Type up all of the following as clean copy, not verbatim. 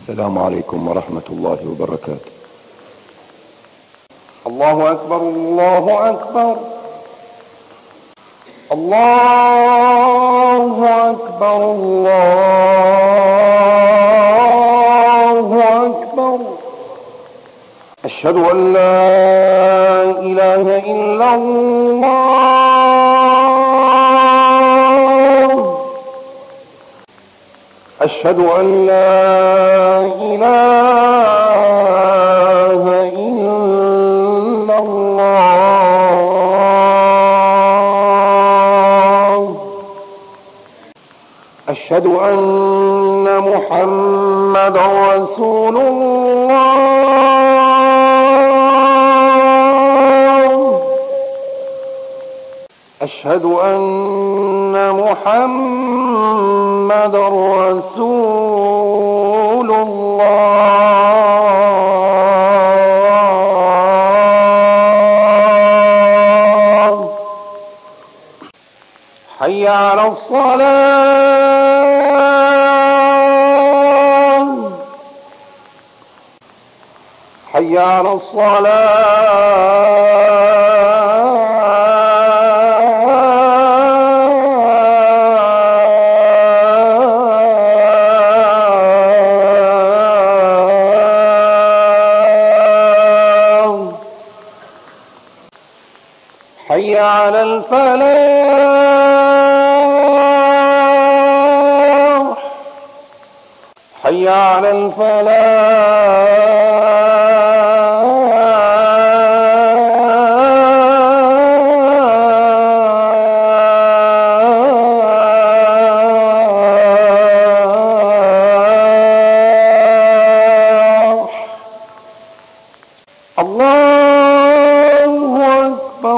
السلام عليكم ورحمة الله وبركاته. الله أكبر الله أكبر الله أكبر الله أكبر. أشهد أن لا إله إلا الله. أشهد أن لا إله إلا الله. أشهد أن محمدا رسول الله. أشهد أن محمدا رسول الله. حي على الصلاة. حي على الصلاة. حي على الفلاح. حي على الفلاح. الله أكبر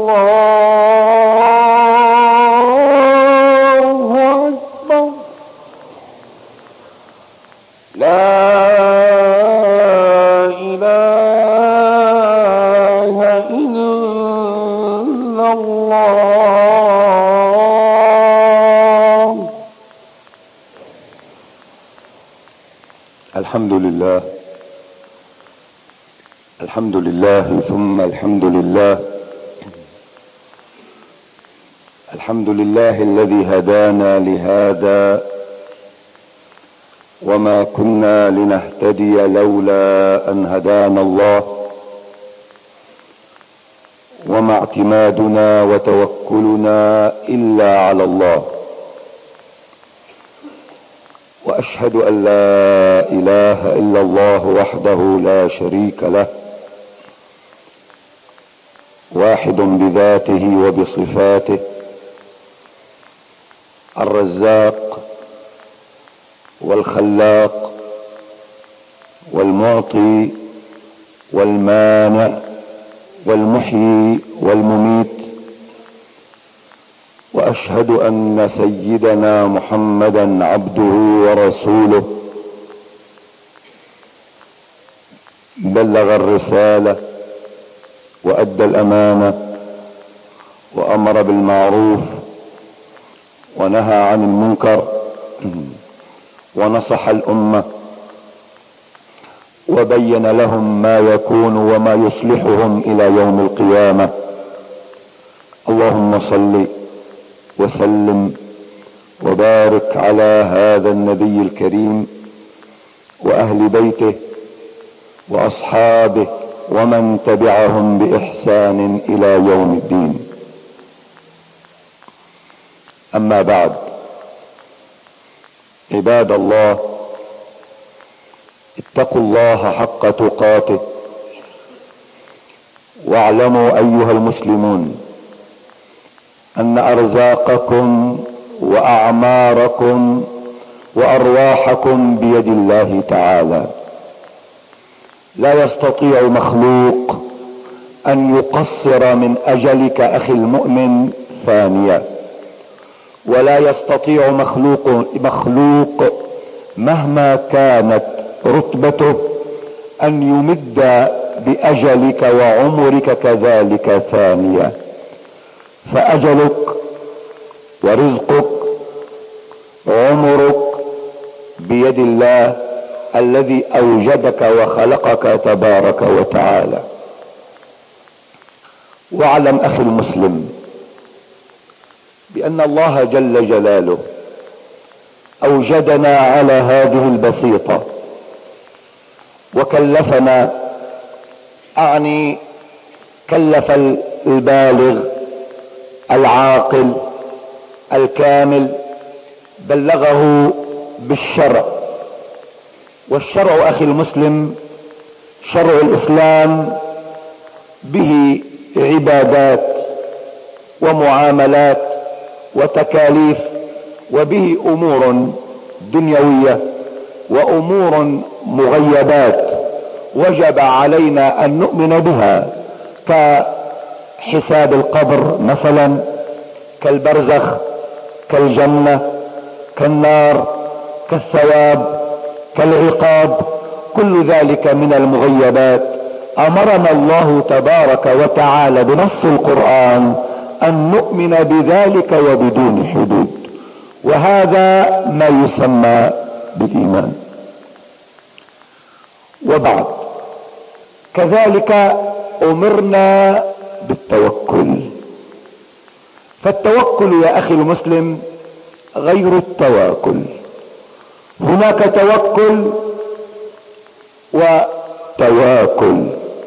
الله أكبر. لا إله إلا الله. الحمد لله الحمد لله ثم الحمد لله. الحمد لله الذي هدانا لهذا وما كنا لنهتدي لولا أن هدانا الله، وما اعتمادنا وتوكلنا إلا على الله. وأشهد أن لا إله إلا الله وحده لا شريك له، واحد بذاته وبصفاته، الرزاق والخلاق والمعطي والمانع والمحيي والمميت. وأشهد أن سيدنا محمدا عبده ورسوله، بلغ الرسالة وأدى الأمانة وأمر بالمعروف ونهى عن المنكر ونصح الأمة وبين لهم ما يكون وما يصلحهم إلى يوم القيامة. اللهم صل وسلم وبارك على هذا النبي الكريم وأهل بيته وأصحابه ومن تبعهم بإحسان إلى يوم الدين. أما بعد، عباد الله، اتقوا الله حق تقاته، واعلموا أيها المسلمون أن أرزاقكم وأعماركم وأرواحكم بيد الله تعالى. لا يستطيع مخلوق أن يقصر من أجلك أخي المؤمن ثانية، ولا يستطيع مخلوق مهما كانت رتبته أن يمد بأجلك وعمرك كذلك ثانية. فأجلك ورزقك وعمرك بيد الله الذي اوجدك وخلقك تبارك وتعالى. واعلم اخي المسلم بان الله جل جلاله اوجدنا على هذه البسيطة وكلفنا، اعني كلف البالغ العاقل الكامل، بلغه بالشرع. والشرع اخي المسلم شرع الاسلام به عبادات ومعاملات وتكاليف، وبه امور دنيوية وامور مغيبات وجب علينا ان نؤمن بها، كحساب القبر مثلا، كالبرزخ، كالجنة، كالنار، كالثواب، كالعقاب، كل ذلك من المغيبات امرنا الله تبارك وتعالى بنص القرآن ان نؤمن بذلك وبدون حدود، وهذا ما يسمى بالايمان. وبعد كذلك امرنا بالتوكل. فالتوكل يا اخي المسلم غير التواكل. هناك توكل وتواكل،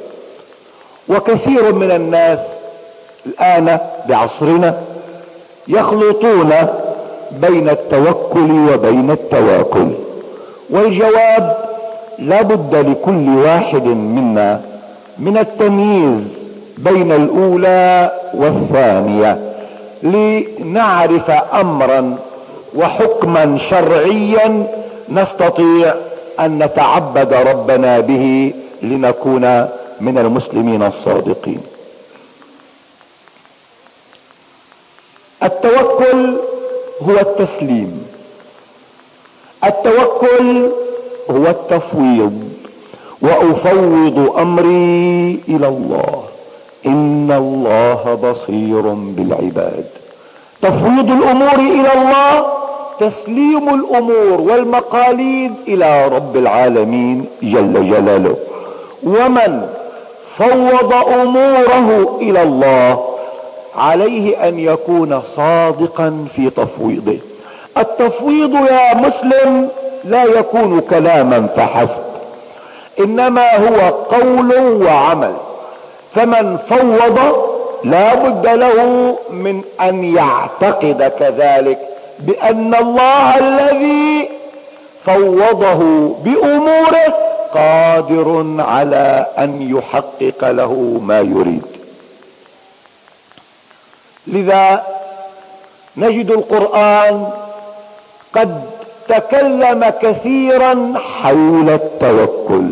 وكثير من الناس الآن بعصرنا يخلطون بين التوكل وبين التواكل، والجواب لا بد لكل واحد منا من التمييز بين الأولى والثانية لنعرف أمرا وحكما شرعيا نستطيع ان نتعبد ربنا به لنكون من المسلمين الصادقين. التوكل هو التسليم، التوكل هو التفويض، وافوض امري الى الله ان الله بصير بالعباد. تفويض الامور الى الله، تسليم الامور والمقاليد الى رب العالمين جل جلاله. ومن فوض اموره الى الله عليه ان يكون صادقا في تفويضه. التفويض يا مسلم لا يكون كلاما فحسب، انما هو قول وعمل. فمن فوض لا بد له من ان يعتقد كذلك بان الله الذي فوضه باموره قادر على ان يحقق له ما يريد. لذا نجد القرآن قد تكلم كثيرا حول التوكل.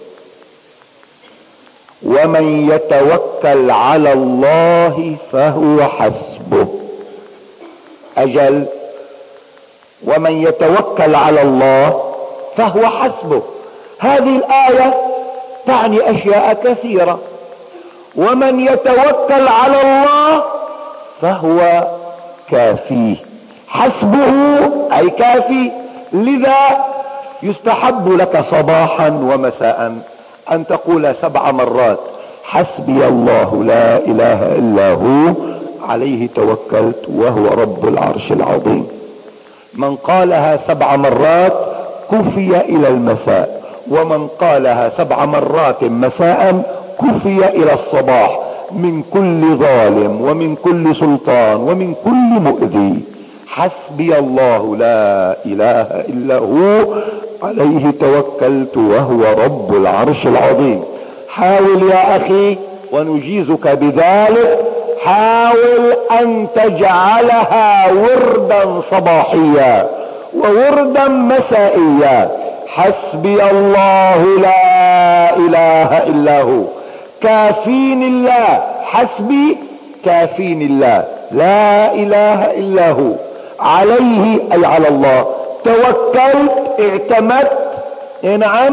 ومن يتوكل على الله فهو حسبه. اجل، ومن يتوكل على الله فهو حسبه، هذه الآية تعني اشياء كثيرة. ومن يتوكل على الله فهو كافيه، حسبه اي كافي. لذا يستحب لك صباحا ومساء ان تقول 7 مرات حسبي الله لا اله الا هو عليه توكلت وهو رب العرش العظيم. من قالها 7 مرات كفي الى المساء، ومن قالها 7 مرات مساء كفي الى الصباح من كل ظالم ومن كل سلطان ومن كل مؤذي. حسبي الله لا اله الا هو عليه توكلت وهو رب العرش العظيم. حاول يا اخي ونجيزك بذلك، حاول ان تجعلها وردا صباحيا ووردا مسائيا. حسبي الله لا اله الا هو، كافين الله. حسبي كافين الله، لا اله الا هو، عليه اي على الله توكلت، اعتمدت، نعم،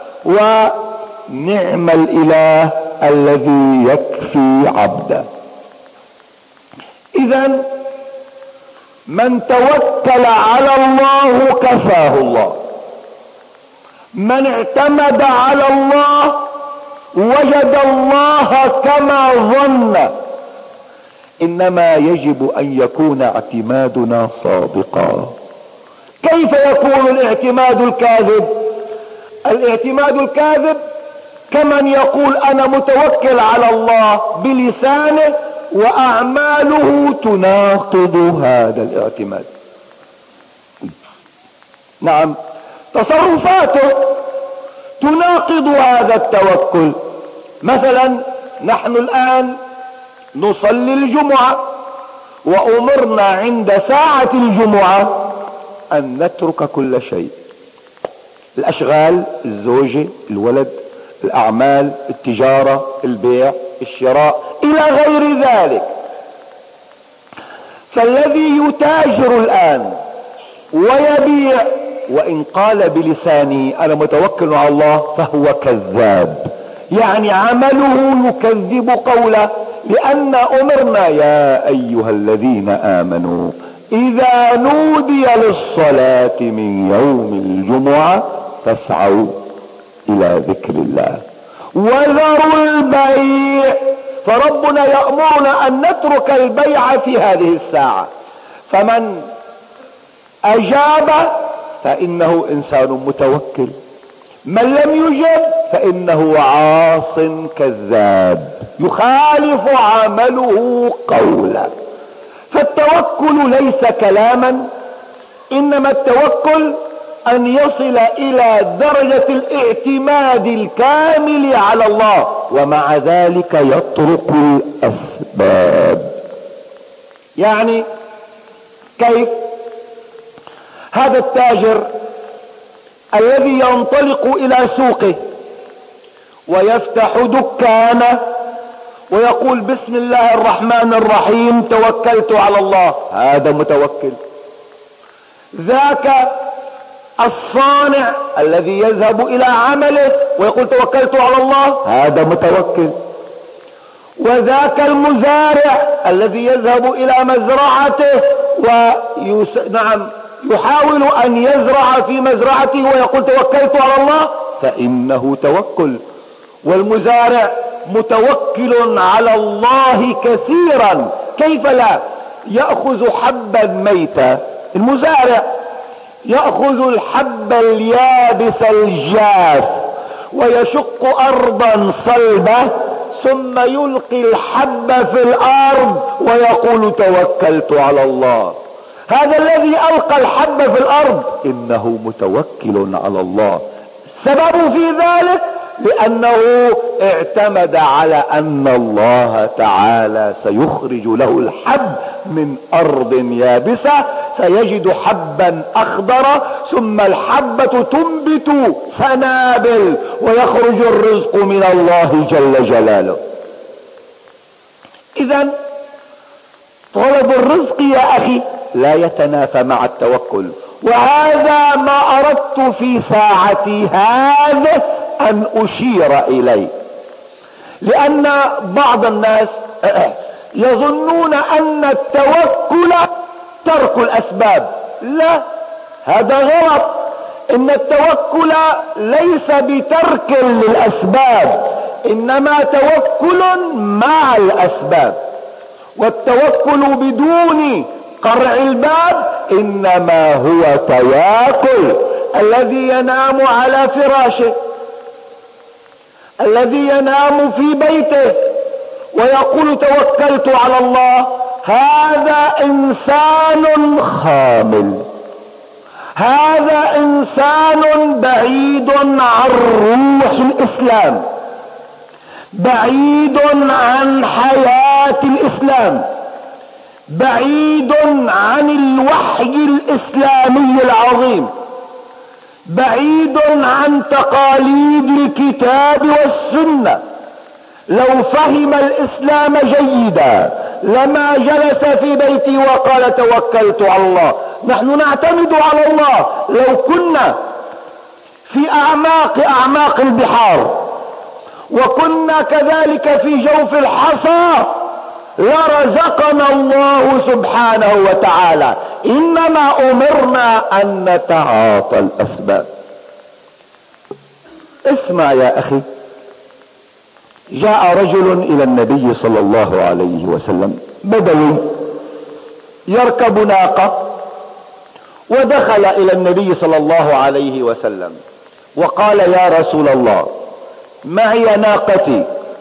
ونعم الاله الذي يكفي عبده. اذا من توكل على الله كفاه الله، من اعتمد على الله وجد الله كما ظن. انما يجب ان يكون اعتمادنا صادقا. كيف يكون الاعتماد الكاذب؟ الاعتماد الكاذب كمن يقول انا متوكل على الله بلسانه واعماله تناقض هذا الاعتماد. نعم، تصرفاته تناقض هذا التوكل. مثلا نحن الان نصلي الجمعة وامرنا عند ساعة الجمعة ان نترك كل شيء، الاشغال، الزوجة، الولد، الاعمال، التجارة، البيع، الشراء الى غير ذلك. فالذي يتاجر الان ويبيع وان قال بلسانه انا متوكل على الله فهو كذاب، يعني عمله يكذب قوله، لان امرنا يا ايها الذين امنوا اذا نودي للصلاة من يوم الجمعة فاسعوا الى ذكر الله وذروا البيع. فربنا يأمرنا ان نترك البيع في هذه الساعة. فمن اجاب فانه انسان متوكل، من لم يجب فانه عاص كذاب يخالف عمله قولا. فالتوكل ليس كلاما، انما التوكل ان يصل الى درجة الاعتماد الكامل على الله، ومع ذلك يترك الاسباب. يعني كيف؟ هذا التاجر الذي ينطلق الى سوقه ويفتح دكانه ويقول بسم الله الرحمن الرحيم توكلت على الله، هذا متوكل. ذاك الصانع الذي يذهب الى عمله ويقول توكلت على الله، هذا متوكل. وذاك المزارع الذي يذهب الى مزرعته يحاول ان يزرع في مزرعته ويقول توكلت على الله، فانه توكل. والمزارع متوكل على الله كثيرا. كيف لا؟ يأخذ حبا ميتا، المزارع يأخذ الحب اليابس الجاف ويشق ارضا صلبة ثم يلقي الحب في الارض ويقول توكلت على الله. هذا الذي القى الحب في الارض انه متوكل على الله. السبب في ذلك لانه اعتمد على ان الله تعالى سيخرج له الحب من ارض يابسة، سيجد حبا اخضر ثم الحبة تنبت سنابل ويخرج الرزق من الله جل جلاله. اذا طلب الرزق يا اخي لا يتنافى مع التوكل. وهذا ما اردت في ساعتي هذه ان اشير اليه، لان بعض الناس يظنون ان التوكل ترك الاسباب. لا، هذا غلط. ان التوكل ليس بترك للاسباب، انما توكل مع الاسباب. والتوكل بدون قرع الباب انما هو تواكل. الذي ينام على فراشه، الذي ينام في بيته ويقول توكلت على الله، هذا انسان خامل، هذا انسان بعيد عن روح الاسلام، بعيد عن حياة الاسلام، بعيد عن الوحي الاسلامي العظيم، بعيد عن تقاليد الكتاب والسنة. لو فهم الاسلام جيدا لما جلس في بيتي وقال توكلت على الله. نحن نعتمد على الله. لو كنا في اعماق البحار وكنا كذلك في جوف الحصى لرزقنا الله سبحانه وتعالى. انما امرنا ان نتعاطى الاسباب. اسمع يا اخي. جاء رجل الى النبي صلى الله عليه وسلم، بدوي يركب ناقة، ودخل الى النبي صلى الله عليه وسلم وقال: يا رسول الله، معي ناقتي،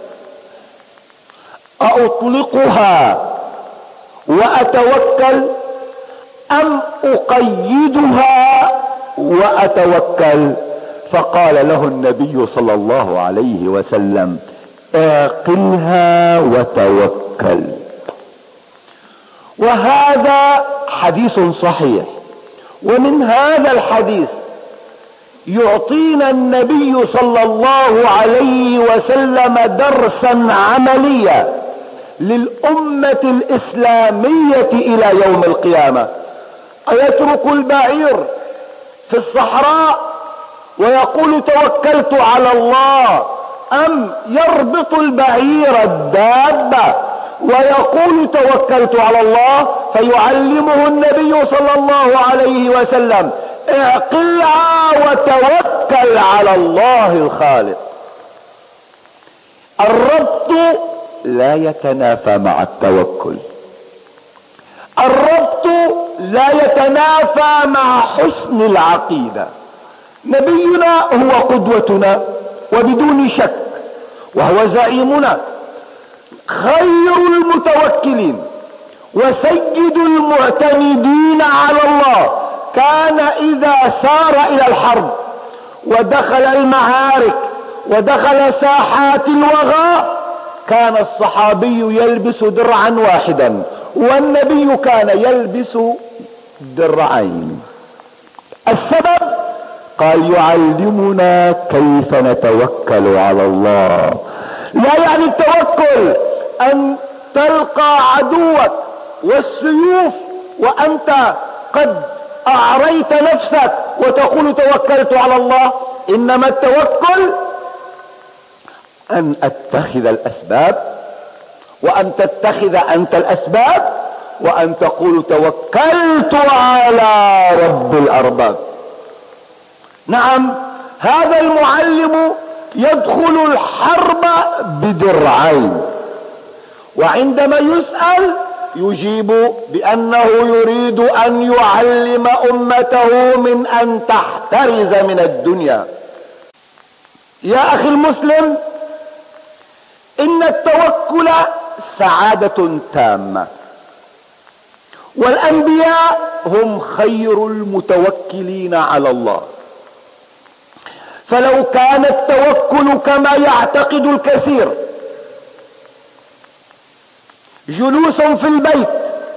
أطلقها وأتوكل أم أقيدها وأتوكل؟ فقال له النبي صلى الله عليه وسلم: اعقلها وتوكل. وهذا حديث صحيح، ومن هذا الحديث يعطينا النبي صلى الله عليه وسلم درسا عمليا للأمة الإسلامية إلى يوم القيامة. أيترك البعير في الصحراء ويقول توكلت على الله، أم يربط البعير الدابة ويقول توكلت على الله؟ فيعلمه النبي صلى الله عليه وسلم: اعقلها وتوكل على الله الخالق. الربط لا يتنافى مع التوكل، الربط لا يتنافى مع حسن العقيدة. نبينا هو قدوتنا وبدون شك، وهو زعيمنا، خير المتوكلين وسيد المعتمدين على الله. كان إذا سار إلى الحرب ودخل المعارك ودخل ساحات الوغى، كان الصحابي يلبس درعا واحدا، والنبي كان يلبس درعين. السبب؟ قال: يعلمنا كيف نتوكل على الله. لا يعني التوكل أن تلقى عدوك والسيوف وأنت قد أعريت نفسك وتقول توكلت على الله. إنما التوكل أن أتخذ الأسباب، وأن تتخذ أنت الأسباب، وأن تقول توكلت على رب الأرباب. نعم، هذا المعلم يدخل الحرب بدرعين، وعندما يسأل يجيب بأنه يريد أن يعلم أمته من أن تحترز من الدنيا. يا أخي المسلم، إن التوكل سعادة تامة، والأنبياء هم خير المتوكلين على الله. فلو كان التوكل كما يعتقد الكثير جلوس في البيت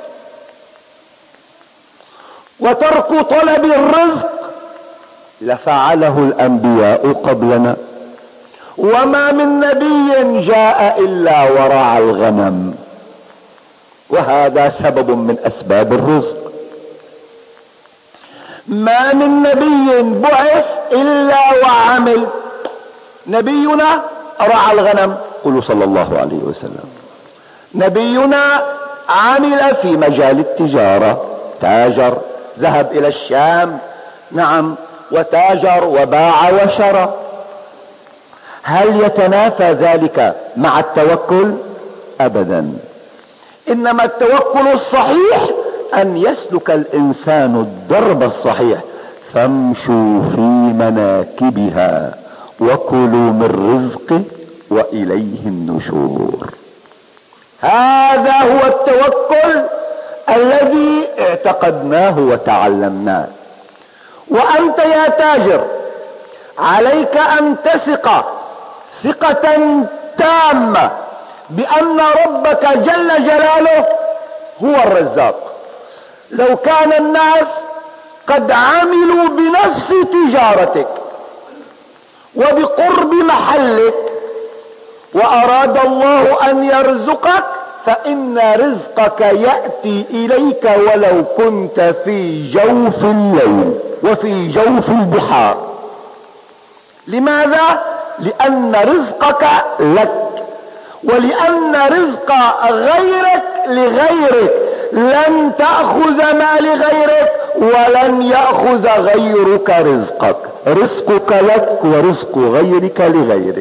وترك طلب الرزق لفعله الأنبياء قبلنا، وما من نبي جاء إلا ورعى الغنم، وهذا سبب من أسباب الرزق. ما من نبي بعث إلا وعمل. نبينا رعى الغنم، قولوا صلى الله عليه وسلم. نبينا عمل في مجال التجارة، تاجر، ذهب إلى الشام، نعم، وتاجر وباع وشرى. هل يتنافى ذلك مع التوكل؟ أبدا. إنما التوكل الصحيح أن يسلك الإنسان الدرب الصحيح: فامشوا في مناكبها وكلوا من رزقه وإليه النشور. هذا هو التوكل الذي اعتقدناه وتعلمناه. وأنت يا تاجر عليك أن تثق ثقة تامة بأن ربك جل جلاله هو الرزاق. لو كان الناس قد عملوا بنفس تجارتك وبقرب محلك وأراد الله أن يرزقك، فإن رزقك يأتي إليك ولو كنت في جوف الليل وفي جوف البحار. لماذا؟ لأن رزقك لك، ولأن رزق غيرك لغيرك. لن تأخذ ما لغيرك ولن يأخذ غيرك رزقك، رزقك لك ورزق غيرك لغيرك.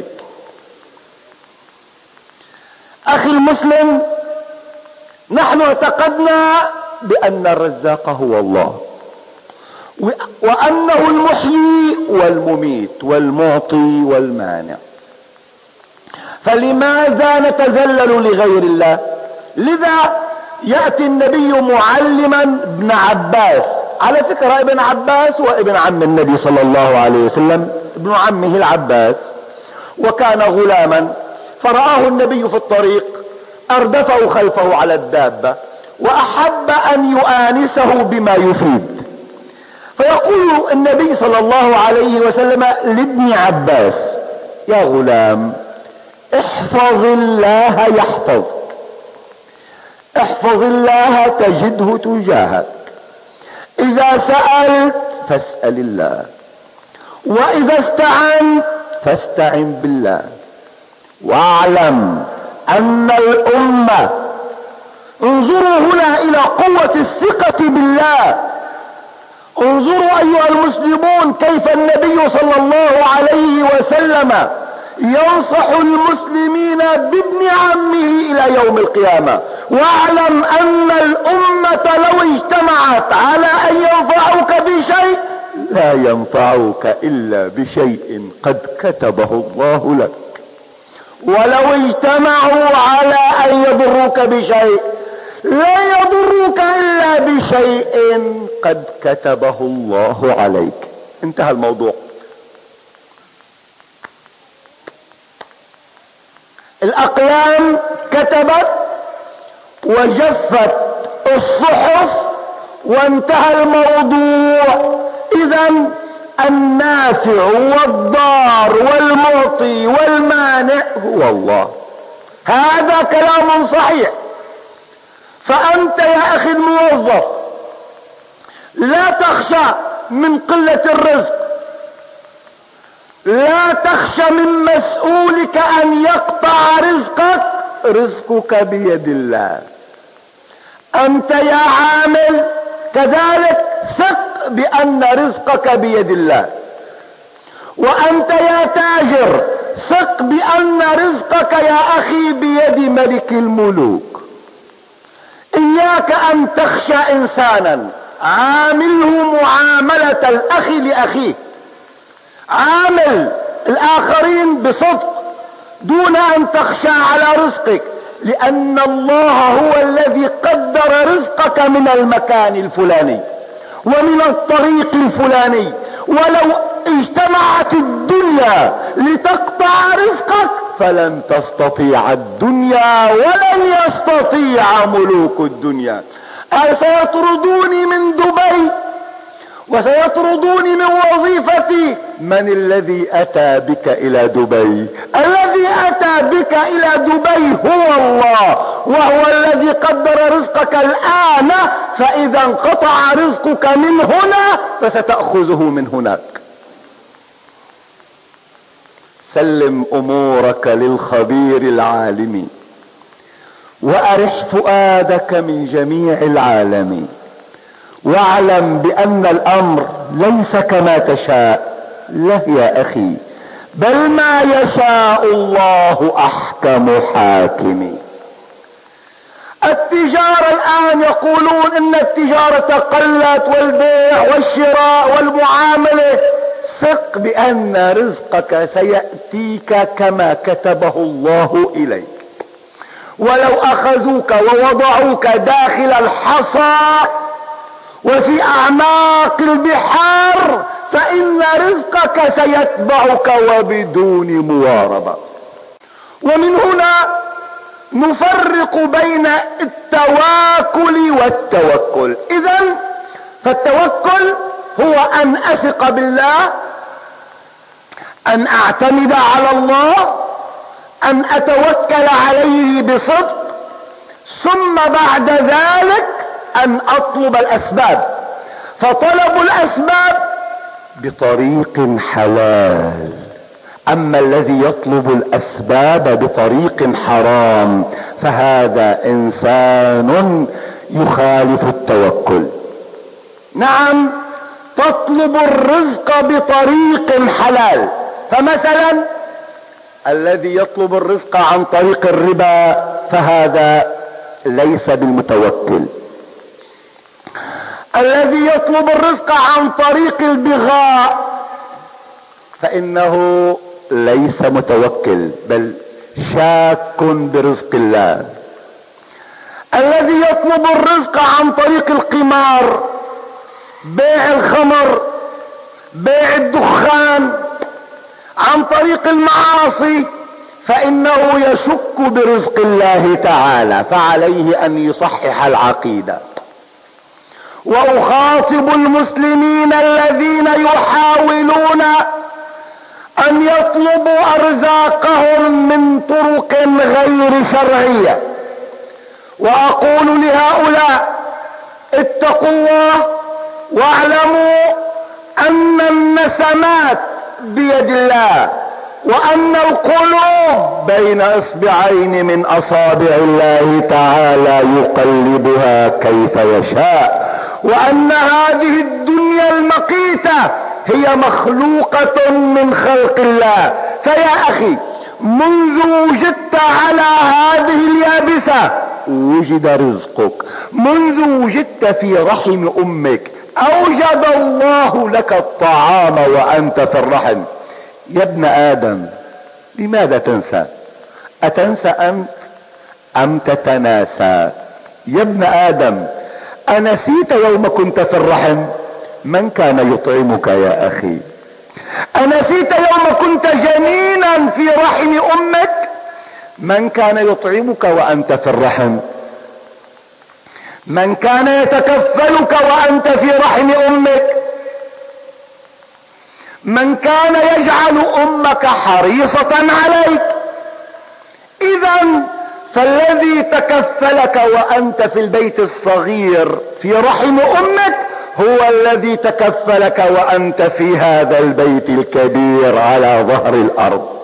اخي المسلم، نحن اعتقدنا بان الرزاق هو الله، وانه المحيي والمميت والمعطي والمانع، فلماذا نتذلل لغير الله؟ لذا يأتي النبي معلما ابن عباس. على فكرة ابن عباس وابن عم النبي صلى الله عليه وسلم، ابن عمه العباس، وكان غلاما، فرآه النبي في الطريق، اردفه خلفه على الدابة، واحب ان يؤانسه بما يفيد. فيقول النبي صلى الله عليه وسلم لابن عباس: يا غلام، احفظ الله يحفظك، احفظ الله تجده تجاهك، اذا سألت فاسأل الله، واذا استعنت فاستعن بالله، واعلم ان الامة، انظروا هنا الى قوة الثقة بالله، انظروا ايها المسلمون كيف النبي صلى الله عليه وسلم ينصح المسلمين بابن عمه الى يوم القيامة. واعلم ان الامة لو اجتمعت على ان ينفعوك بشيء لا ينفعوك الا بشيء قد كتبه الله لك، ولو اجتمعوا على ان يضروك بشيء لا يضروك الا بشيء قد كتبه الله عليك. انتهى الموضوع. الاقلام كتبت وجفت الصحف وانتهى الموضوع. اذا النافع والضار والمعطي والمانع هو الله، هذا كلام صحيح. فانت يا اخي الموظف لا تخشى من قلة الرزق، لا تخشى من مسؤولك ان يقطع رزقك، رزقك بيد الله. انت يا عامل كذلك ثق بان رزقك بيد الله، وانت يا تاجر ثق بان رزقك يا اخي بيد ملك الملوك. اياك ان تخشى انسانا، عامله معاملة الاخ لاخيه، عامل الاخرين بصدق دون ان تخشى على رزقك، لان الله هو الذي قدر رزقك من المكان الفلاني ومن الطريق الفلاني. ولو اجتمعت الدنيا لتقطع رزقك فلن تستطيع الدنيا ولن يستطيع ملوك الدنيا. سيطردوني من دبي وسيطردوني من وظيفتي، من الذي اتى بك الى دبي؟ الذي اتى بك الى دبي هو الله، وهو الذي قدر رزقك الان، فاذا انقطع رزقك من هنا فستأخذه من هناك. سلم امورك للخبير العالم، وارح فؤادك من جميع العالم، واعلم بان الامر ليس كما تشاء، لا يا اخي، بل ما يشاء الله احكم حاكم. التجارة الان يقولون ان التجارة قلت والبيع والشراء والمعاملة. ثق بان رزقك سيأتيك كما كتبه الله اليك. ولو اخذوك ووضعوك داخل الحصى وفي اعماق البحار فان رزقك سيتبعك وبدون مواربة. ومن هنا نفرق بين التواكل والتوكل. اذن فالتوكل هو ان اثق بالله، ان اعتمد على الله، ان اتوكل عليه بصدق، ثم بعد ذلك ان اطلب الاسباب. فطلب الاسباب بطريق حلال، اما الذي يطلب الاسباب بطريق حرام فهذا انسان يخالف التوكل. نعم، تطلب الرزق بطريق حلال. فمثلا الذي يطلب الرزق عن طريق الربا فهذا ليس بالمتوكل. الذي يطلب الرزق عن طريق البغاء فإنه ليس متوكل بل شاك برزق الله. الذي يطلب الرزق عن طريق القمار، بيع الخمر، بيع الدخان، عن طريق المعاصي فإنه يشك برزق الله تعالى، فعليه أن يصحح العقيدة. وأخاطب المسلمين الذين يحاولون أن يطلبوا أرزاقهم من طرق غير شرعية، وأقول لهؤلاء: اتقوا الله واعلموا أن النسمات بيد الله، وأن القلوب بين إصبعين من أصابع الله تعالى يقلبها كيف يشاء، وأن هذه الدنيا المقيتة هي مخلوقة من خلق الله. فيا أخي، منذ وجدت على هذه اليابسة وجد رزقك، منذ وجدت في رحم أمك أوجد الله لك الطعام وأنت في الرحم. يا ابن آدم، لماذا تنسى؟ أتنسى أنت أم تتناسى؟ يا ابن آدم، أنسيت يوم كنت في الرحم؟ من كان يطعمك يا أخي؟ أنسيت يوم كنت جنينا في رحم أمك؟ من كان يطعمك وأنت في الرحم؟ من كان يتكفلك وأنت في رحم أمك؟ من كان يجعل أمك حريصة عليك؟ إذن فالذي تكفلك وأنت في البيت الصغير في رحم أمك هو الذي تكفلك وأنت في هذا البيت الكبير على ظهر الأرض.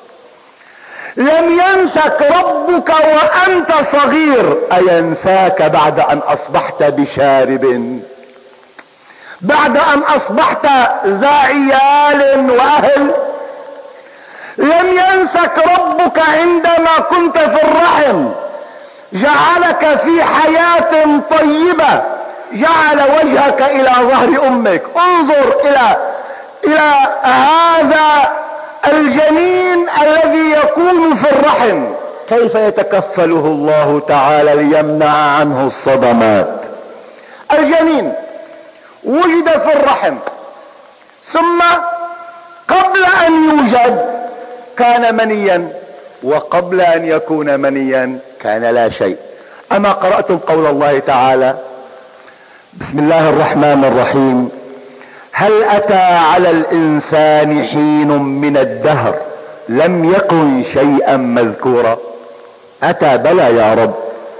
لم ينسك ربك وأنت صغير، أينساك بعد أن أصبحت بشارب، بعد أن أصبحت ذا عيال وأهل؟ لم ينسك ربك عندما كنت في الرحم، جعلك في حياة طيبة، جعل وجهك إلى ظهر أمك. انظر إلى هذا الجنين الذي يكون في الرحم، كيف يتكفله الله تعالى ليمنع عنه الصدمات. الجنين وجد في الرحم، ثم قبل أن يوجد كان منيا، وقبل أن يكون منيا كان لا شيء. أما قرأتم قول الله تعالى: بسم الله الرحمن الرحيم: هل أتى على الإنسان حين من الدهر لم يكن شيئا مذكورا؟ أتى، بلى يا رب.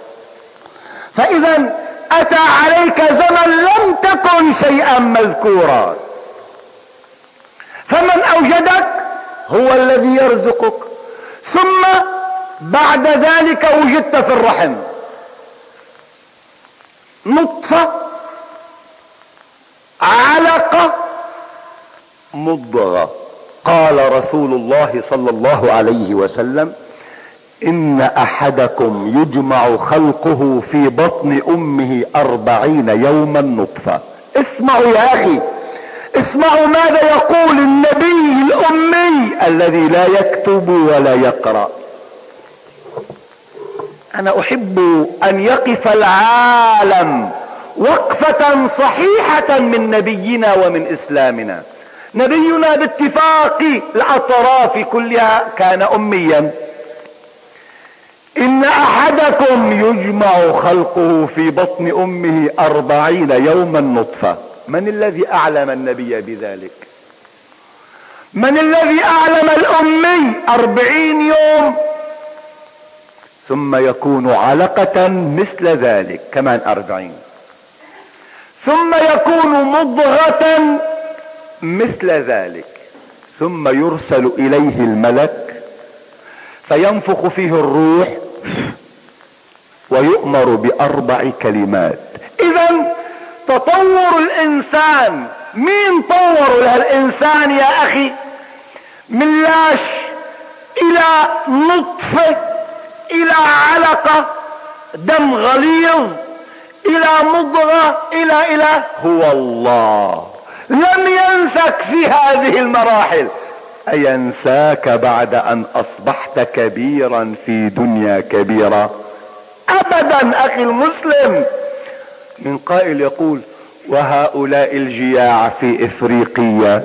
فإذا أتى عليك زمن لم تكن شيئا مذكورا. فمن أوجدك هو الذي يرزقك، ثم بعد ذلك وجدت في الرحم نطفة، علقة، مضغة. قال رسول الله صلى الله عليه وسلم: إن أحدكم يجمع خلقه في بطن أمه 40 يوما نطفة. اسمعوا يا أخي، اسمعوا ماذا يقول النبي الأمي الذي لا يكتب ولا يقرأ. أنا أحب أن يقف العالم وقفة صحيحة من نبينا ومن إسلامنا. نبينا باتفاق الأطراف كلها كان أميا. إن أحدكم يجمع خلقه في بطن أمه 40 يوما نطفة. من الذي أعلم النبي بذلك؟ من الذي أعلم الأمي 40 يوم ثم يكون علقة مثل ذلك كمان 40، ثم يكون مضغة مثل ذلك، ثم يرسل إليه الملك فينفخ فيه الروح ويؤمر ب4 كلمات. إذن تطور الانسان. مين طور لهالانسان يا اخي؟ من لاش الى نطفة، الى علقة دم غليظ، الى مضغة، الى هو الله. لم ينسك في هذه المراحل. اينساك بعد ان اصبحت كبيرا في دنيا كبيرة؟ ابدا اخي المسلم. من قائل يقول: وهؤلاء الجياع في افريقيا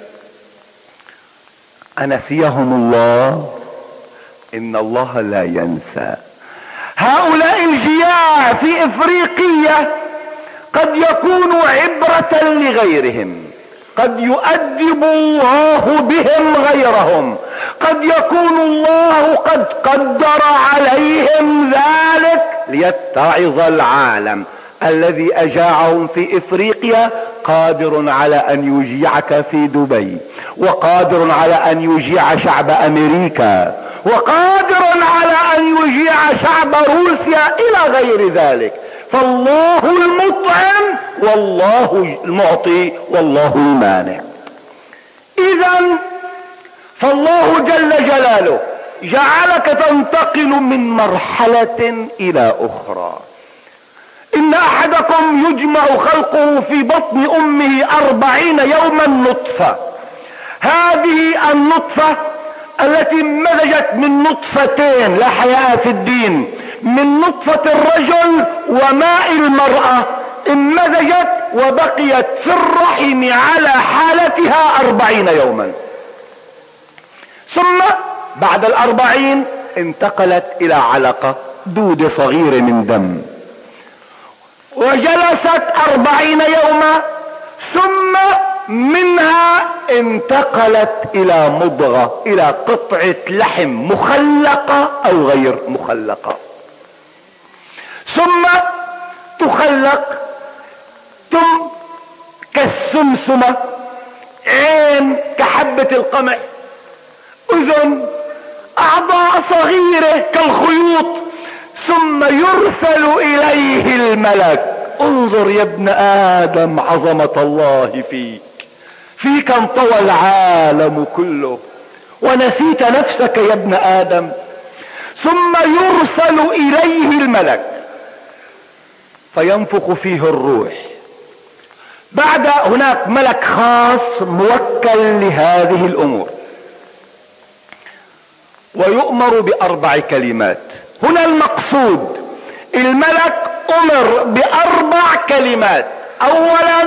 انسيهم الله؟ ان الله لا ينسى. هؤلاء الجياع في افريقيا قد يكونوا عبرة لغيرهم، قد يؤدب الله بهم غيرهم، قد يكون الله قد قدر عليهم ذلك ليتعظ العالم. الذي اجاعهم في افريقيا قادر على ان يجيعك في دبي، وقادر على ان يجيع شعب امريكا، وقادر على ان يجيع شعب روسيا الى غير ذلك. فالله المطعم والله المعطي والله المانع. اذا فالله جل جلاله جعلك تنتقل من مرحلة الى اخرى. ان احدكم يجمع خلقه في بطن امه 40 يوما نطفة. هذه النطفة التي مزجت من نطفتين، لا حياء في الدين، من نطفة الرجل وماء المرأة، انمزجت وبقيت في الرحم على حالتها 40 يوما. ثم بعد 40 انتقلت الى علقة، دودة صغيرة من دم، وجلست 40 يوما، ثم منها انتقلت الى مضغة، الى قطعة لحم مخلقة او غير مخلقة، ثم تخلق ثم كالسمسمة، عين كحبة القمح، اذن، اعضاء صغيرة كالخيوط، ثم يرسل اليه الملك. انظر يا ابن ادم عظمة الله فيك انطوى العالم كله ونسيت نفسك يا ابن ادم. ثم يرسل اليه الملك فينفخ فيه الروح. بعد هناك ملك خاص موكل لهذه الامور، ويؤمر ب4 كلمات. هنا المقصود الملك امر ب4 كلمات. اولا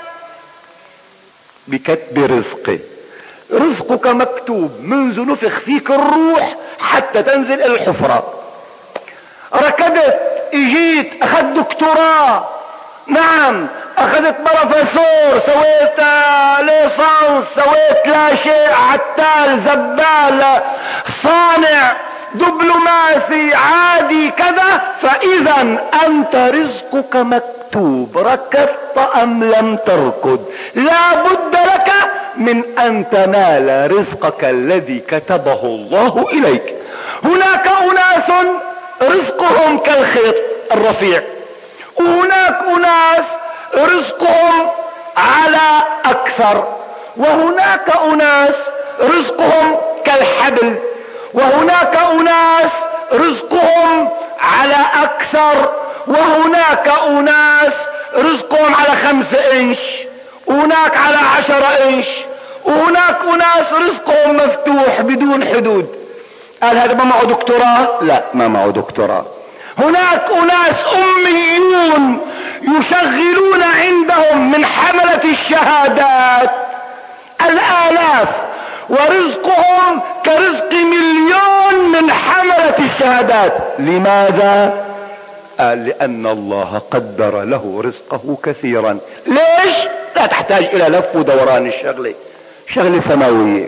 بكتب رزقه. رزقك مكتوب منذ نفخ فيك الروح حتى تنزل الى الحفرة. ركضت، اجيت، اخذت دكتوراه، نعم اخذت بروفيسور، سويت ليسانس، سويت لا شيء، عتال، زبال، صانع، دبلوماسي، عادي، كذا. فاذا انت رزقك مكتوب، ركضت ام لم تركض، لا بد لك من ان تنال رزقك الذي كتبه الله اليك. هناك اناس رزقهم كالخيط الرفيع، وهناك اناس رزقهم على اكثر، وهناك اناس رزقهم كالحبل، وهناك اناس رزقهم على اكثر، وهناك اناس رزقهم على 5 انش، وهناك على 10 انش، وهناك اناس رزقهم مفتوح بدون حدود. قال هذا ما معه دكتوراه؟ لا، ما معه دكتوراه. هناك اناس اميون يشغلون عندهم من حملة الشهادات الالاف، ورزقهم كرزق 1,000,000 من حملة الشهادات. لماذا؟ قال لان الله قدر له رزقه كثيرا. ليش؟ لا تحتاج الى لف ودوران، الشغلة شغلة سماوية.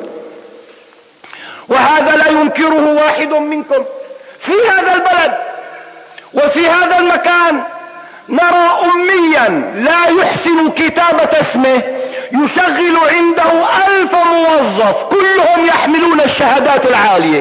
وهذا لا ينكره واحد منكم. في هذا البلد وفي هذا المكان نرى اميا لا يحسن كتابة اسمه يشغل عنده 1000 موظف، كلهم يحملون الشهادات العالية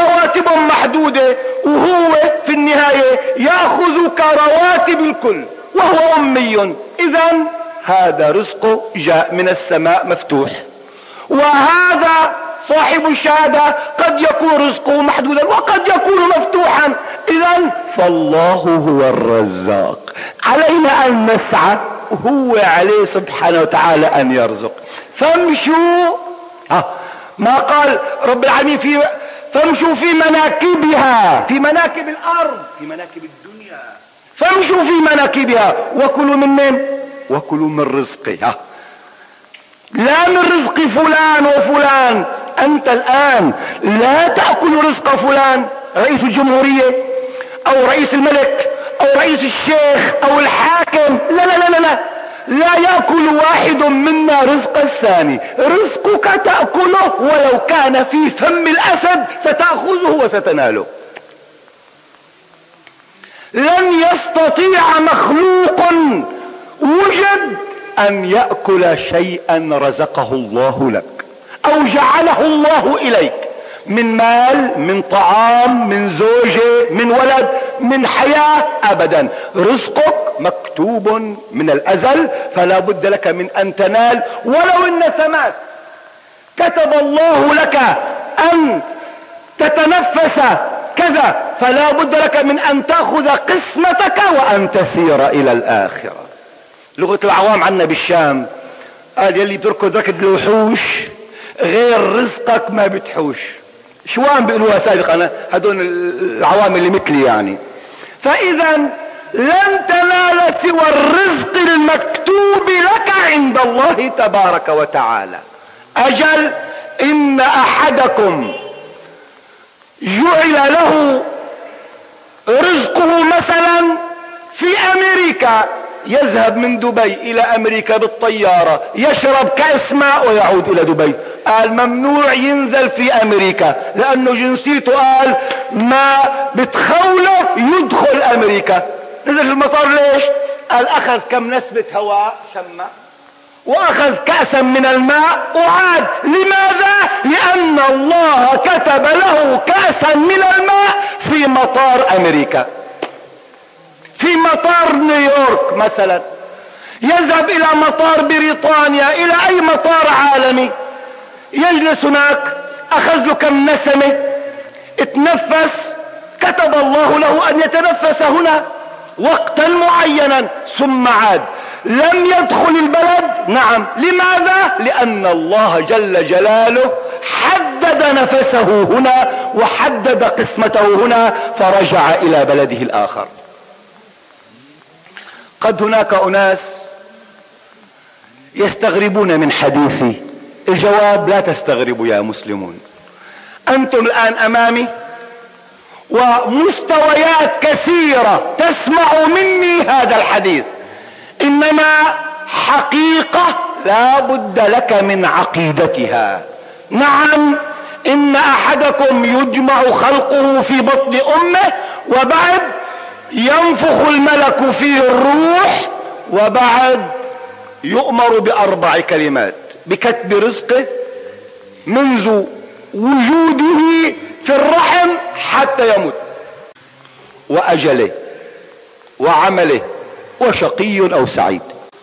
ورواتبهم محدودة، وهو في النهاية يأخذ كرواتب الكل. وهو أمي، إذن هذا رزقه جاء من السماء مفتوح. وهذا صاحب الشهادة قد يكون رزقه محدودا وقد يكون مفتوحا. إذن فالله هو الرزاق، علينا أن نسعى، هو عليه سبحانه وتعالى أن يرزق. فامشوا، ما قال رب العالمين فامشوا في مناكبها، في مناكب الأرض، في مناكب الدنيا، فامشوا في مناكبها وكلوا من وكلوا من رزقها، لا من رزق فلان وفلان. أنت الآن لا تأكل رزق فلان، رئيس الجمهورية أو رئيس الملك أو رئيس الشيخ أو الحاكم، لا لا لا لا لا, لا يأكل واحد منا رزق الثاني. رزقك تأكله ولو كان في فم الأسد ستأخذه وستناله. لن يستطيع مخلوق وجد أن يأكل شيئا رزقه الله لك أو جعله الله إليك، من مال، من طعام، من زوجة، من ولد، من حياة، أبدا. رزقك مكتوب من الأزل، فلا بد لك من أن تنال. ولو إن سماك كتب الله لك أن تتنفس كذا، فلا بد لك من أن تأخذ قسمتك وأن تسير إلى الآخرة. لغة العوام عنا بالشام قال يلي بتركض ركض الوحوش غير رزقك ما بتحوش. شوان بيقولوها سابقا هدول العوام اللي مثلي يعني. فإذا لن تنال سوى الرزق المكتوب لك عند الله تبارك وتعالى. أجل إن أحدكم جعل له رزقه مثلا في أمريكا، يذهب من دبي إلى أمريكا بالطيارة، يشرب كأس ماء ويعود إلى دبي. قال ممنوع ينزل في أمريكا لأنه جنسيته قال ما بتخوله يدخل أمريكا. نزل في المطار ليش؟ قال أخذ كم نسبة هواء شمة وأخذ كأسا من الماء وعاد. لماذا؟ لأن الله كتب له كأسا من الماء في مطار أمريكا، في مطار نيويورك مثلا. يذهب إلى مطار بريطانيا، إلى أي مطار عالمي، يجلس هناك، أخذ له كم نسمة، اتنفس، كتب الله له أن يتنفس هنا وقتا معينا ثم عاد. لم يدخل البلد، نعم. لماذا؟ لأن الله جل جلاله حدد نفسه هنا وحدد قسمته هنا، فرجع إلى بلده الآخر. قد هناك أناس يستغربون من حديثي. الجواب لا تستغربوا يا مسلمون. أنتم الآن أمامي ومستويات كثيرة تسمع مني هذا الحديث، إنما حقيقة لا بد لك من عقيدتها. نعم، إن أحدكم يجمع خلقه في بطن أمه، وبعد ينفخ الملك فيه الروح، وبعد يؤمر بأربع كلمات: بكتب رزقه منذ وجوده في الرحم حتى يموت، وأجله، وعمله، وشقي أو سعيد.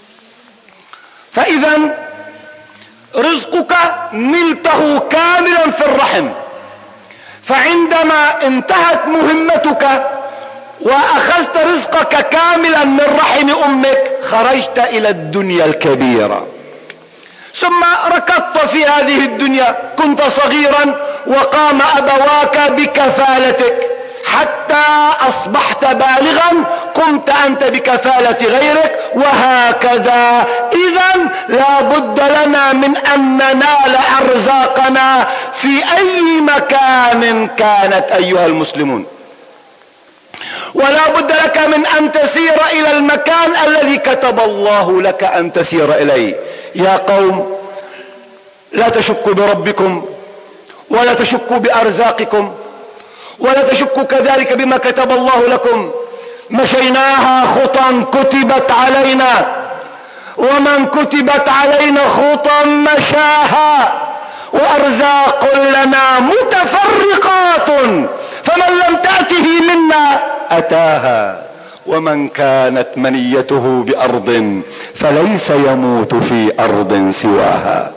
فإذا رزقك نلته كاملا في الرحم، فعندما انتهت مهمتك وأخذت رزقك كاملا من رحم أمك خرجت إلى الدنيا الكبيرة، ثم ركضت في هذه الدنيا، كنت صغيرا وقام أبواك بكفالتك حتى أصبحت بالغا، قمت أنت بكفالة غيرك، وهكذا. إذن لا بد لنا من أن ننال أرزاقنا في أي مكان كانت أيها المسلمون، ولا بد لك من أن تسير إلى المكان الذي كتب الله لك أن تسير إليه. يا قوم، لا تشكوا بربكم ولا تشكوا بأرزاقكم ولا تشكوا كذلك بما كتب الله لكم. مشيناها خطا كتبت علينا، ومن كتبت علينا خطا مشاها، وأرزاق لنا متفرقات، فمن لم تأته منا أتاها، ومن كانت منيته بأرض فليس يموت في أرض سواها.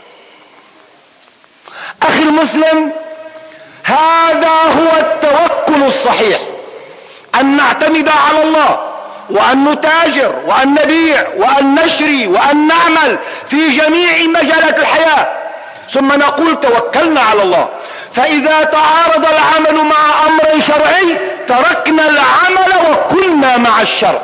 أخي المسلم، هذا هو التوكل الصحيح، أن نعتمد على الله، وأن نتاجر، وأن نبيع، وأن نشري، وأن نعمل في جميع مجالات الحياة، ثم نقول توكلنا على الله. فإذا تعارض العمل مع أمر شرعي تركنا العمل وكنا مع الشرع.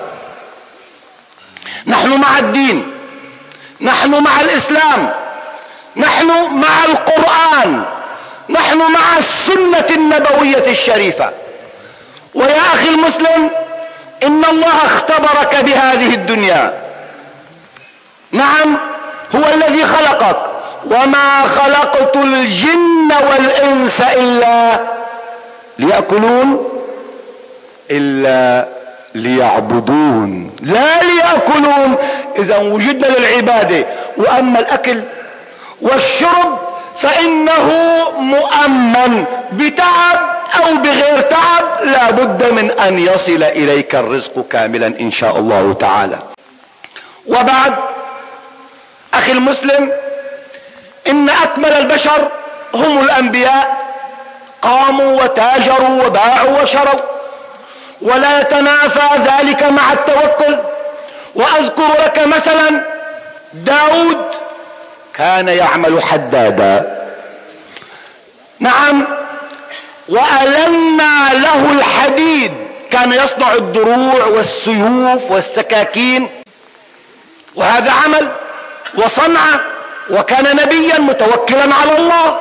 نحن مع الدين، نحن مع الإسلام، نحن مع القرآن، نحن مع السنة النبوية الشريفة. ويا أخي المسلم، إن الله اختبرك بهذه الدنيا. نعم، هو الذي خلقك، وما خلقت الجن والإنس إلا ليأكلون، إلا ليعبدون، لا ليأكلون. إذا وجدنا للعبادة، وأما الأكل والشرب فإنه مؤمن بتعب أو بغير تعب، لا بد من أن يصل إليك الرزق كاملا إن شاء الله تعالى. وبعد، أخي المسلم، إن أكمل البشر هم الأنبياء، قاموا وتاجروا وباعوا وشروا، ولا يتنافى ذلك مع التوكل. وأذكر لك مثلا داود كان يعمل حدادا، نعم، وألنا له الحديد، كان يصنع الدروع والسيوف والسكاكين، وهذا عمل وصنعة، وكان نبيا متوكلا على الله،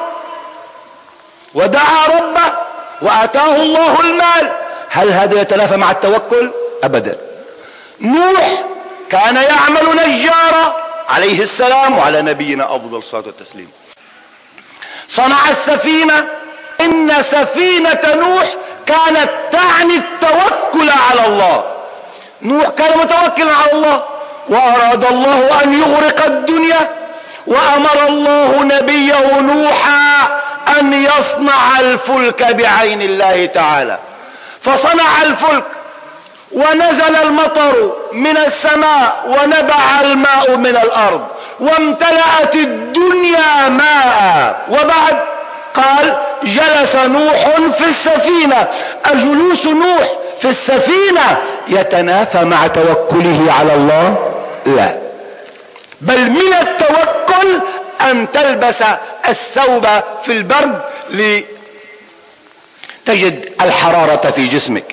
ودعا ربه وآتاه الله المال. هل هذا يتنافى مع التوكل؟ أبدا. نوح كان يعمل نجارا عليه السلام، وعلى نبينا أفضل الصلاة والتسليم. صنع السفينة. إن سفينة نوح كانت تعني التوكل على الله. نوح كان متوكلا على الله، وأراد الله أن يغرق الدنيا، وأمر الله نبيه نوحا أن يصنع الفلك بعين الله تعالى. فصنع الفلك، ونزل المطر من السماء، ونبع الماء من الأرض، وامتلأت الدنيا ماء. وبعد قال: جلس نوح في السفينة. أجلوس نوح في السفينة يتنافى مع توكله على الله؟ لا، بل من التوكل أن تلبس الثوب في البرد لتجد الحرارة في جسمك،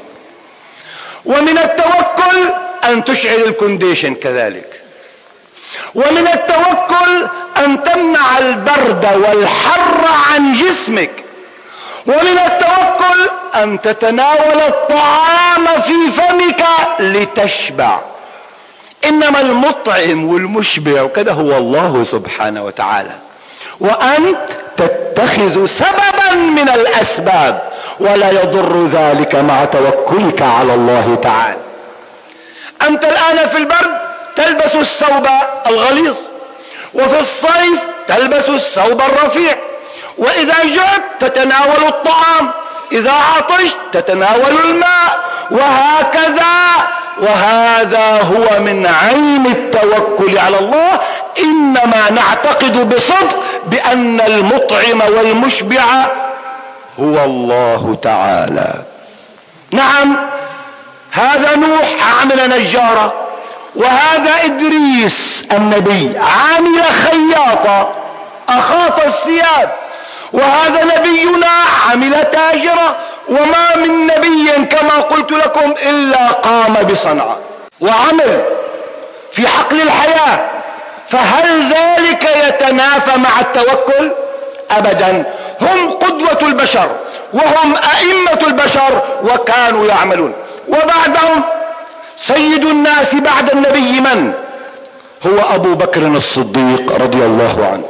ومن التوكل أن تشعل الكونديشن كذلك، ومن التوكل أن تمنع البرد والحر عن جسمك، ومن التوكل أن تتناول الطعام في فمك لتشبع. إنما المطعم والمشبع وكذا هو الله سبحانه وتعالى، وأنت تتخذ سببا من الأسباب، ولا يضر ذلك مع توكلك على الله تعالى. أنت الآن في البرد تلبس الثوب الغليظ، وفي الصيف تلبس الثوب الرفيع، وإذا جعت تتناول الطعام، إذا عطشت تتناول الماء، وهكذا. وهذا هو من عين التوكل على الله. إنما نعتقد بصدق بأن المطعم والمشبع هو الله تعالى. نعم، هذا نوح عمل نجارا، وهذا إدريس النبي عمل خياطا، أخاط الثياب، وهذا نبينا عمل تاجرا. وما من نبي كما قلت لكم إلا قام بصنعة وعمل في حقل الحياة. فهل ذلك يتنافى مع التوكل؟ أبدا. هم قدوة البشر، وهم أئمة البشر، وكانوا يعملون. وبعدهم سيد الناس بعد النبي من هو؟ أبو بكر الصديق رضي الله عنه.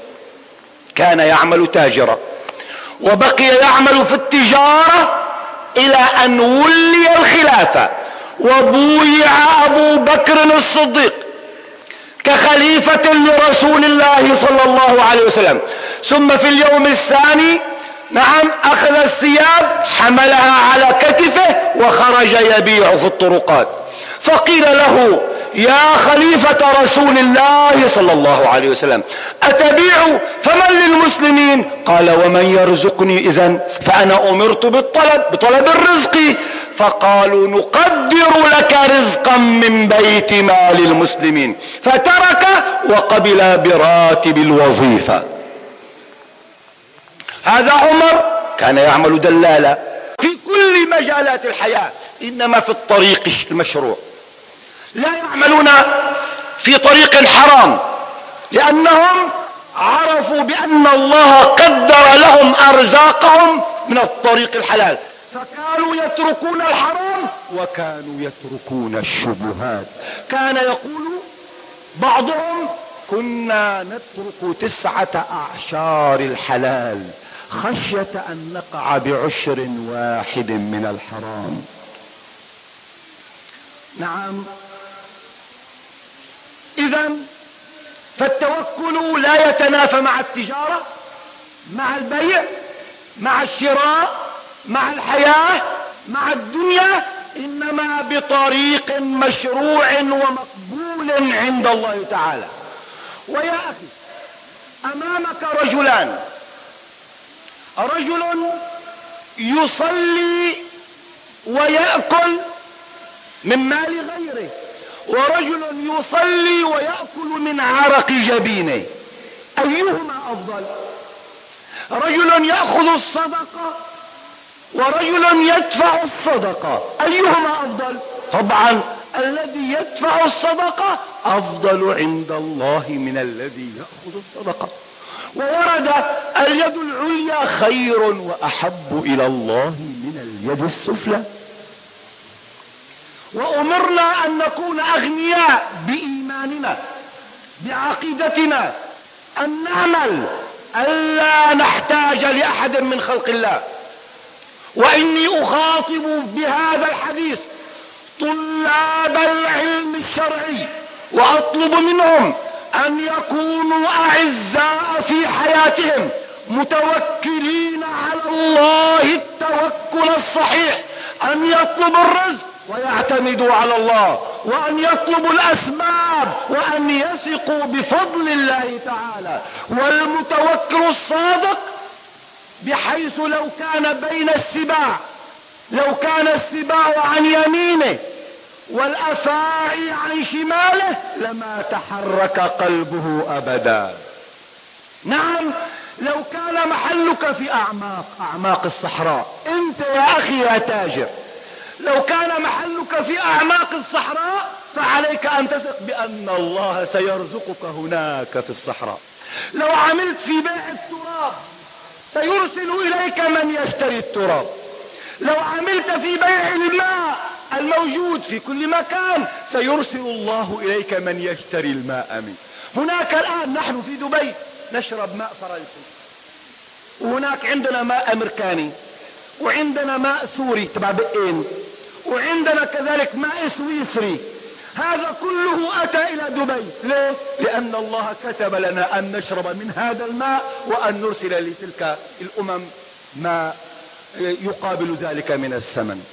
كان يعمل تاجرا، وبقي يعمل في التجارة إلى أن ولي الخلافة، وبويع أبو بكر الصديق كخليفة لرسول الله صلى الله عليه وسلم. ثم في اليوم الثاني نعم، اخذ الثياب حملها على كتفه وخرج يبيع في الطرقات. فقيل له: يا خليفة رسول الله صلى الله عليه وسلم، أتبيع؟ فمن للمسلمين؟ قال: ومن يرزقني إذن؟ فأنا أمرت بطلب الرزق. فقالوا: نقدر لك رزقا من بيت مال المسلمين. فترك وقبل براتب الوظيفة. هذا عمر كان يعمل دلالا في كل مجالات الحياة، إنما في الطريق المشروع. لا يعملون في طريق حرام، لأنهم عرفوا بأن الله قدر لهم أرزاقهم من الطريق الحلال، فكانوا يتركون الحرام وكانوا يتركون الشبهات. كان يقول بعضهم: كنا نترك 9 أعشار الحلال خشية أن نقع ب10 واحد من الحرام. نعم، إذن فالتوكل لا يتنافى مع التجارة، مع البيع، مع الشراء، مع الحياة، مع الدنيا، إنما بطريق مشروع ومقبول عند الله تعالى. ويا أخي، أمامك رجلان: رجل يصلي ويأكل من مال غيره، ورجل يصلي ويأكل من عرق جبينه. أيهما أفضل؟ رجل يأخذ الصدقة ورجل يدفع الصدقة، أيهما أفضل؟ طبعا الذي يدفع الصدقة أفضل عند الله من الذي يأخذ الصدقة. وورد: اليد العليا خير وأحب إلى الله من اليد السفلى. وأمرنا أن نكون أغنياء بإيماننا، بعقيدتنا، أن نعمل ألا نحتاج لأحد من خلق الله. وإني أخاطب بهذا الحديث طلاب العلم الشرعي، وأطلب منهم أن يكونوا أعزاء في حياتهم، متوكلين على الله التوكل الصحيح، أن يطلبوا الرزق ويعتمدوا على الله، وأن يطلبوا الأسباب، وأن يثقوا بفضل الله تعالى. والمتوكل الصادق بحيث لو كان بين السباع، لو كان السباع عن يمينه والأفاعي عن شماله لما تحرك قلبه أبدا. نعم، لو كان محلك في أعماق الصحراء، أنت يا أخي يا تاجر، لو كان محلك في أعماق الصحراء فعليك أن تثق بأن الله سيرزقك هناك في الصحراء. لو عملت في بيع التراب سيرسل إليك من يشتري التراب. لو عملت في بيع الماء الموجود في كل مكان سيرسل الله إليك من يشتري الماء منه. هناك الآن نحن في دبي نشرب ماء فرنسي، وهناك عندنا ماء أمريكاني، وعندنا ماء سوري تبع بقين، وعندنا كذلك ماء سويسري. هذا كله أتى إلى دبي. ليه؟ لأن الله كتب لنا أن نشرب من هذا الماء وأن نرسل لتلك الأمم ما يقابل ذلك من الثمن.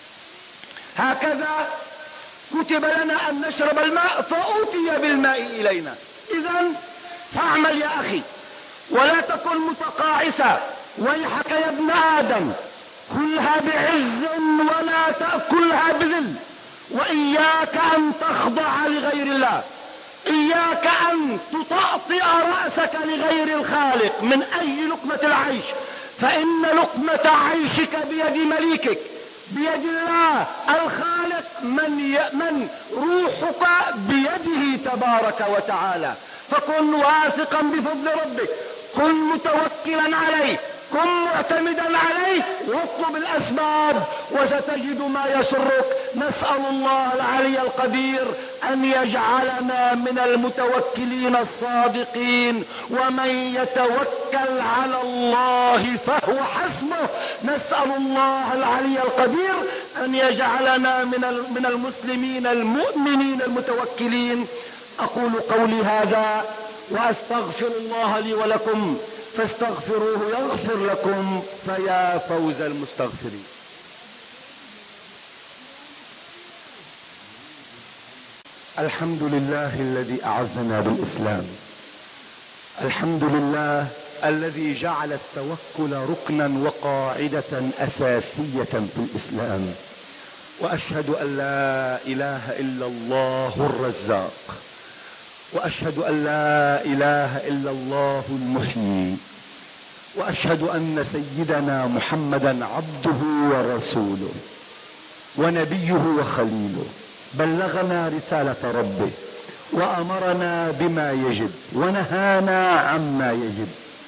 هكذا كتب لنا أن نشرب الماء فأوتي بالماء إلينا. إذن فاعمل يا أخي ولا تكن متقاعسا. ويحك يا ابن آدم، كلها بعز ولا تأكلها بذل. وإياك أن تخضع لغير الله، إياك أن تطأطئ رأسك لغير الخالق من أي لقمة العيش، فإن لقمة عيشك بيد مليكك، بيد الله الخالق من روحك بيده تبارك وتعالى. فكن واثقا بفضل ربك، كن متوكلا عليه، كن معتمدا عليه، واطلب الأسباب وستجد ما يسرك. نسأل الله العلي القدير أن يجعلنا من المتوكلين الصادقين، ومن يتوكل على الله فهو حسبه. نسأل الله العلي القدير أن يجعلنا من المسلمين المؤمنين المتوكلين. أقول قولي هذا وأستغفر الله لي ولكم، فاستغفروه يغفر لكم، فيا فوز المستغفرين. الحمد لله الذي أعزنا بالإسلام. الحمد لله الذي جعل التوكل ركنا وقاعدة أساسية في الإسلام. وأشهد أن لا إله إلا الله الرزاق، وأشهد أن لا إله إلا الله المحيي، وأشهد أن سيدنا محمدا عبده ورسوله ونبيه وخليله، بلغنا رسالة ربه وأمرنا بما يجب ونهانا عما يجب،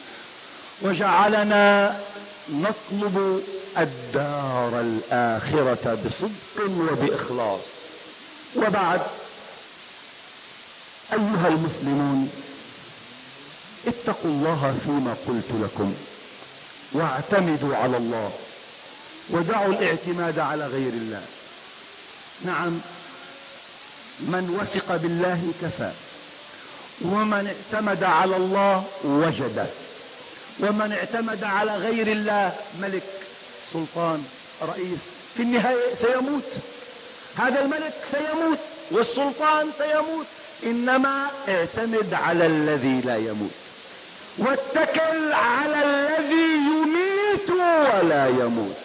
وجعلنا نطلب الدار الآخرة بصدق وبإخلاص. وبعد، أيها المسلمون، اتقوا الله فيما قلت لكم، واعتمدوا على الله، ودعوا الاعتماد على غير الله. نعم، من وثق بالله كفى، ومن اعتمد على الله وجده، ومن اعتمد على غير الله ملك، سلطان، رئيس، في النهاية سيموت. هذا الملك سيموت والسلطان سيموت، إنما اعتمد على الذي لا يموت، واتكل على الذي يميت ولا يموت.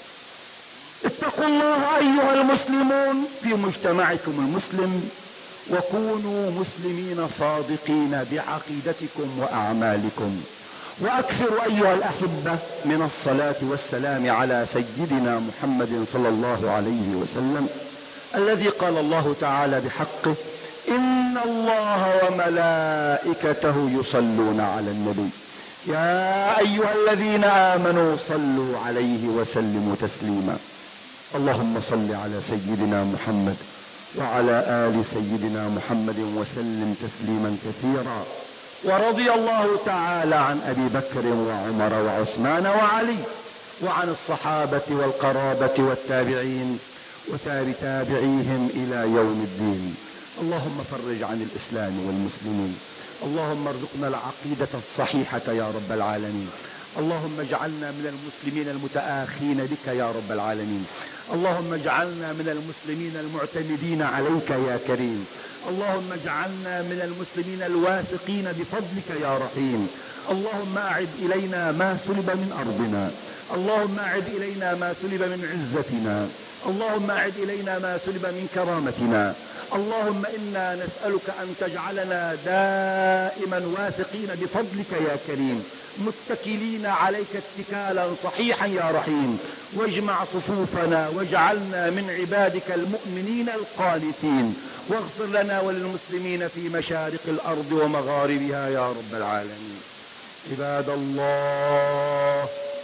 اتقوا الله أيها المسلمون في مجتمعكم المسلم، وكونوا مسلمين صادقين بعقيدتكم وأعمالكم. وأكثروا أيها الأحبة من الصلاة والسلام على سيدنا محمد صلى الله عليه وسلم، الذي قال الله تعالى بحقه: إن الله وملائكته يصلون على النبي يا أيها الذين آمنوا صلوا عليه وسلموا تسليما. اللهم صل على سيدنا محمد وعلى آل سيدنا محمد وسلم تسليما كثيرا. ورضي الله تعالى عن أبي بكر وعمر وعثمان وعلي، وعن الصحابة والقرابة والتابعين وتابعيهم إلى يوم الدين. اللهم فرج عن الإسلام والمسلمين. اللهم ارزقنا العقيدة الصحيحة يا رب العالمين. اللهم اجعلنا من المسلمين المتآخين بك يا رب العالمين. اللهم اجعلنا من المسلمين المعتمدين عليك يا كريم. اللهم اجعلنا من المسلمين الواثقين بفضلك يا رحيم. اللهم أعد إلينا ما سلب من أرضنا، اللهم أعد إلينا ما سلب من عزتنا، اللهم أعد إلينا ما سلب من كرامتنا. اللهم إنا نسألك أن تجعلنا دائما واثقين بفضلك يا كريم، متكلين عليك اتكالا صحيحا يا رحيم. واجمع صفوفنا واجعلنا من عبادك المؤمنين القانتين، واغفر لنا وللمسلمين في مشارق الأرض ومغاربها يا رب العالمين. عباد الله،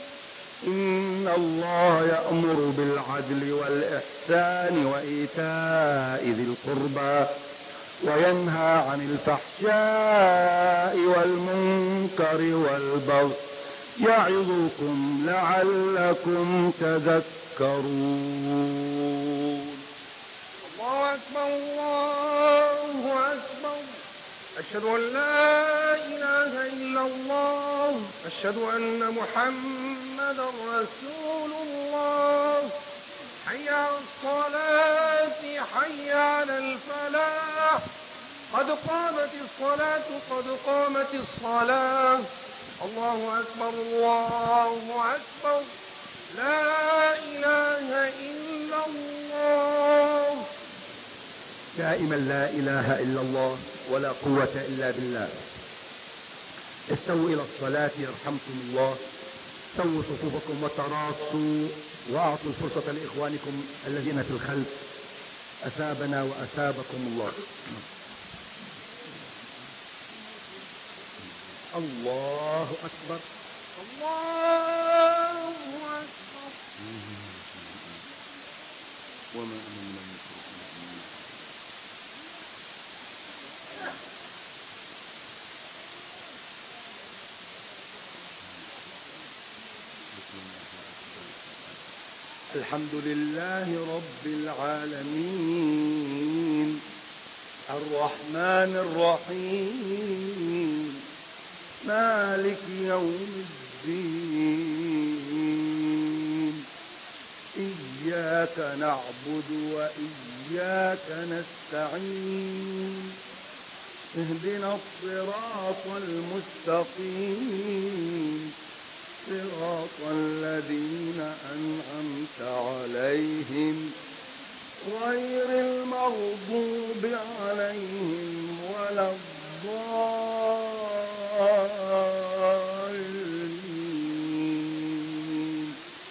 إن الله يأمر بالعدل والإحسان وإيتاء ذي القربى، وينهى عن الفحشاء والمنكر والبغي، يعظكم لعلكم تذكرون. الله أكبر، الله أكبر. أشهد أن لا إله إلا الله، أشهد أن محمدا رسول الله. حي على الصلاة، حي على الفلاح، قد قامت الصلاة، قد قامت الصلاة. الله أكبر، الله أكبر. لا إله إلا الله. دائما لا إله إلا الله ولا قوة إلا بالله. استووا إلى الصلاة يرحمكم الله. سووا صفوفكم وتراصوا، وأعطوا الفرصة لإخوانكم الذين في الخلف. أثابنا وأثابكم الله. الله أكبر، الله أكبر. وما الحمد لله رب العالمين، الرحمن الرحيم، مالك يوم الدين إياك نعبد وإياك نستعين اهدنا الصراط المستقيم صراط الذين أنعمت عليهم غير المغضوب عليهم ولا الضالين.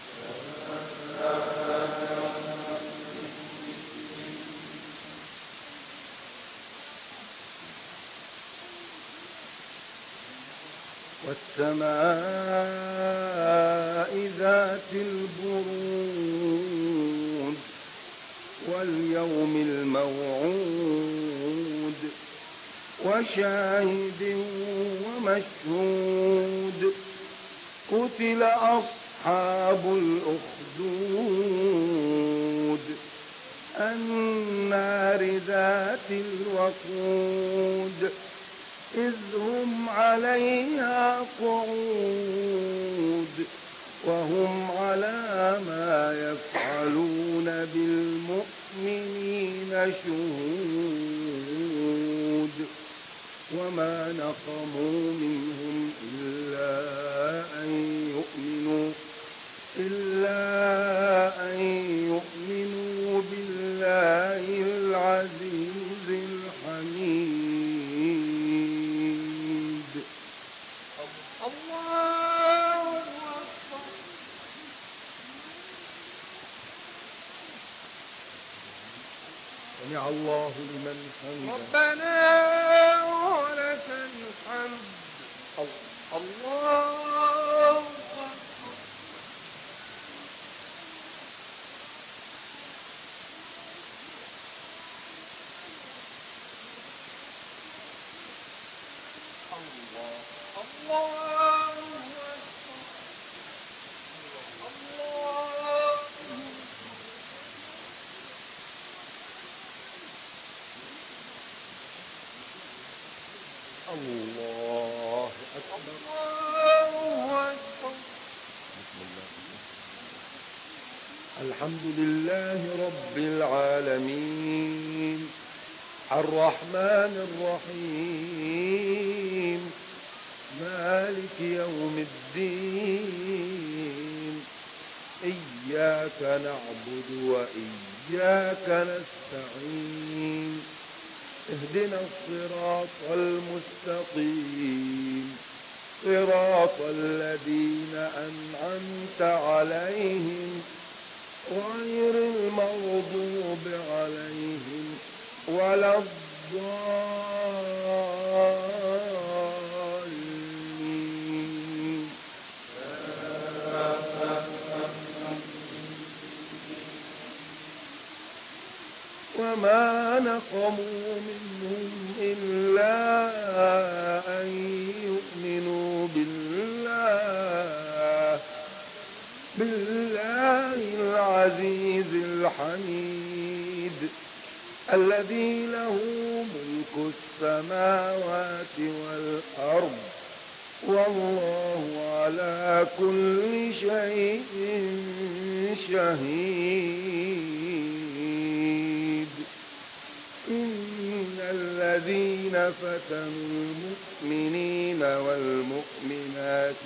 والسماء ذات البروج واليوم الموعود وشاهد ومشهود قتل أصحاب الأخدود النار ذات الوقود إذ هم عليها قعود وهم على ما يفعلون بالمؤمنين شهود وما نقموا منهم إلا أن يؤمنوا بالله العزيز الحميد. الله أكبر. سمع الله لمن حمده. ربنا ولك الحمد. الله أكبر. الله أكبر. الحمد لله رب العالمين الرحمن الرحيم مالك يوم الدين إياك نعبد وإياك نستعين اهدنا الصراط المستقيم صراط الذين أنعمت عليهم غير المغضوب عليهم ولا الضالين. وما نقموا منهم إلا أن يؤمنوا بالله العزيز الحميد الذي له ملك السماوات والأرض والله على كل شيء شهيد. إن الذين فتنوا المؤمنين والمؤمنات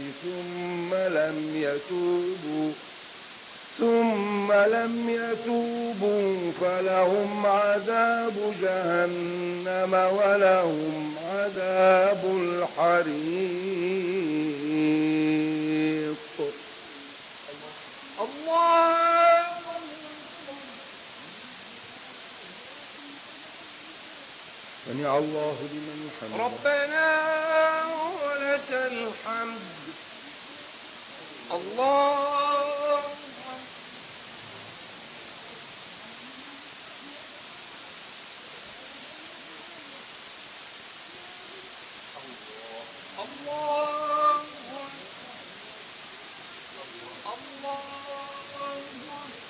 ثم لم يتوبوا فلهم عذاب جهنم ولهم عذاب الحريق. الله سمع الله لمن حمده. ربنا ولك الحمد. الله الله الله